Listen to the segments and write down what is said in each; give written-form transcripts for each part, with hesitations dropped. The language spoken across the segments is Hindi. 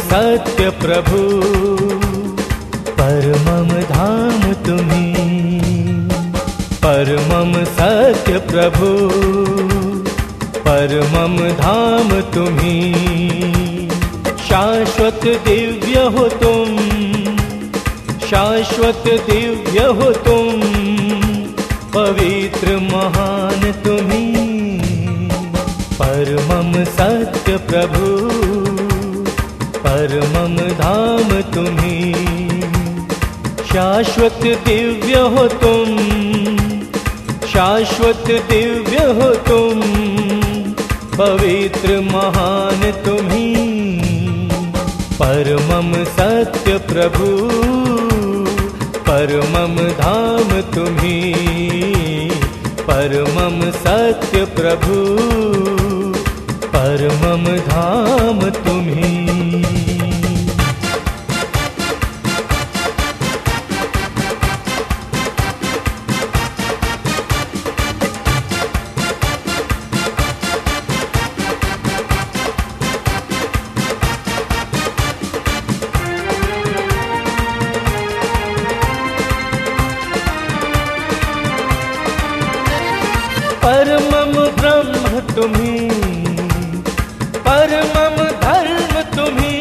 सत्य प्रभु परमम धाम तुम्ही, परमम सत्य प्रभु परमम धाम तुम्ही। शाश्वत दिव्य हो तुम, शाश्वत दिव्य हो तुम, पवित्र महान तुम्ही। परमम सत्य प्रभु परमम धाम तुम्ही। शाश्वत दिव्य हो तुम, शाश्वत दिव्य हो तुम, पवित्र महान तुम्ही। परमम सत्य प्रभु परमम धाम तुम्ही, परमम सत्य प्रभु परमम धाम तुम्ही। परमम ब्रह्म तुम्ही, परमम धर्म तुम्ही।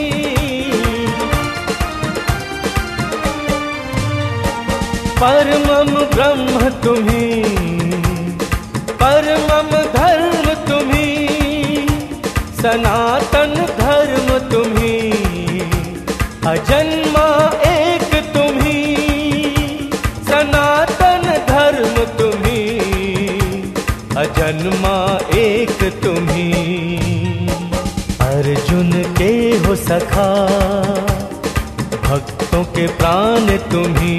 परमम ब्रह्म तुम्ही, परमम धर्म तुम्ही। सनातन धर्म तुम्ही, अजन्मा एक तुम्ही। सनातन धर्म तुम्ही, अजन्मा एक तुम्ही। अर्जुन के हो सखा, भक्तों के प्राण तुम्ही।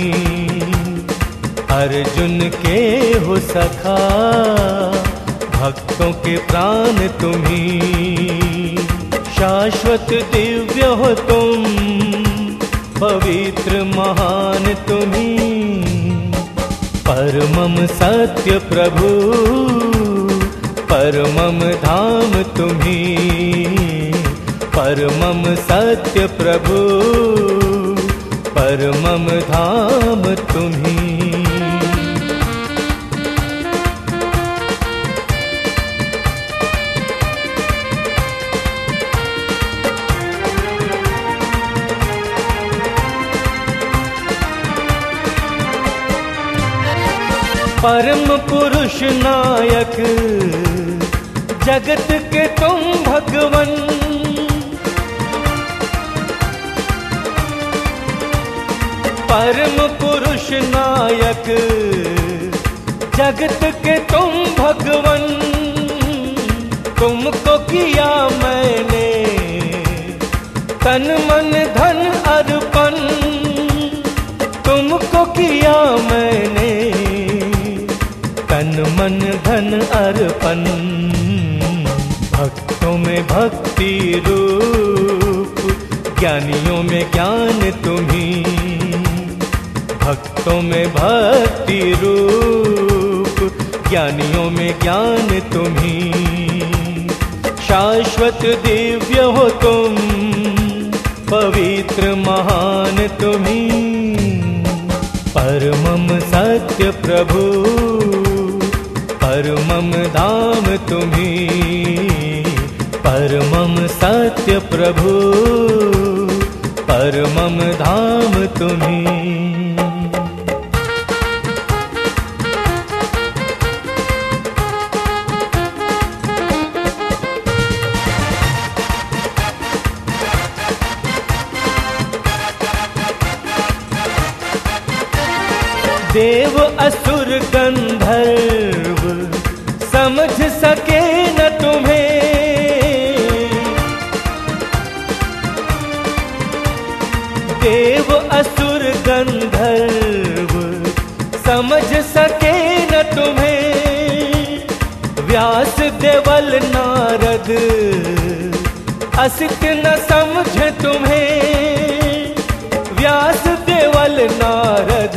अर्जुन के हो सखा, भक्तों के प्राण तुम्ही। शाश्वत दिव्य हो तुम, पवित्र महान तुम्ही। परमम सत्य प्रभु परमम धाम तुम्ही, परमम सत्य प्रभु परमम धाम तुम्ही। परम पुरुष नायक जगत के तुम भगवन। परम पुरुष नायक जगत के तुम भगवन। तुमको किया मैंने तन मन धन अर्पण। तुमको किया मैंने तन मन धन अर्पण। भक्तों में भक्ति रूप, ज्ञानियों में ज्ञान तुम्ही। भक्तों में भक्ति रूप, ज्ञानियों में ज्ञान तुम्ही। शाश्वत दिव्य हो तुम, पवित्र महान तुम्ही। परमम सत्य प्रभु परमम धाम तुम्ही। परमम सत्य प्रभु परमम धाम तुम्ही। देव असुर गंधर्व समझ सके न तुम्हें। देव असुर गंधर्व समझ सके न तुम्हें। व्यास देवल नारद असित न समझे तुम्हें। व्यास देवल नारद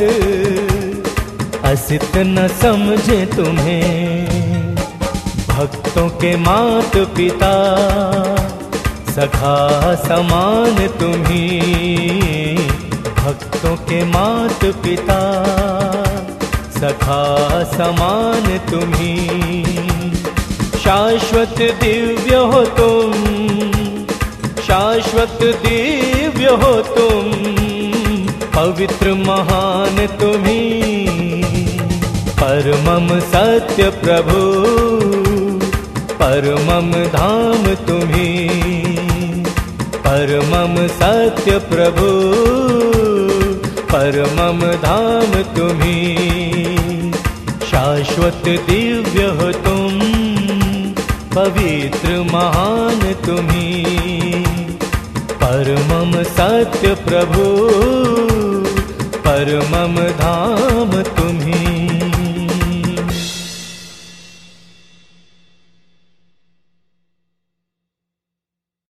असित न समझे तुम्हें। भक्तों के मात पिता सखा समान तुम्ही, भक्तों के मात पिता, सखा समान तुम्ही। शाश्वत दिव्य हो तुम, शाश्वत दिव्य हो तुम, पवित्र महान तुम्ही। परमम सत्य प्रभु, परमम धाम तुम्ही, परमम सत्य प्रभु, परमम धाम तुम्ही। शाश्वत दिव्य हो तुम, पवित्र महान तुम्ही, परमम सत्य प्रभु, परमम धाम तुम्ही।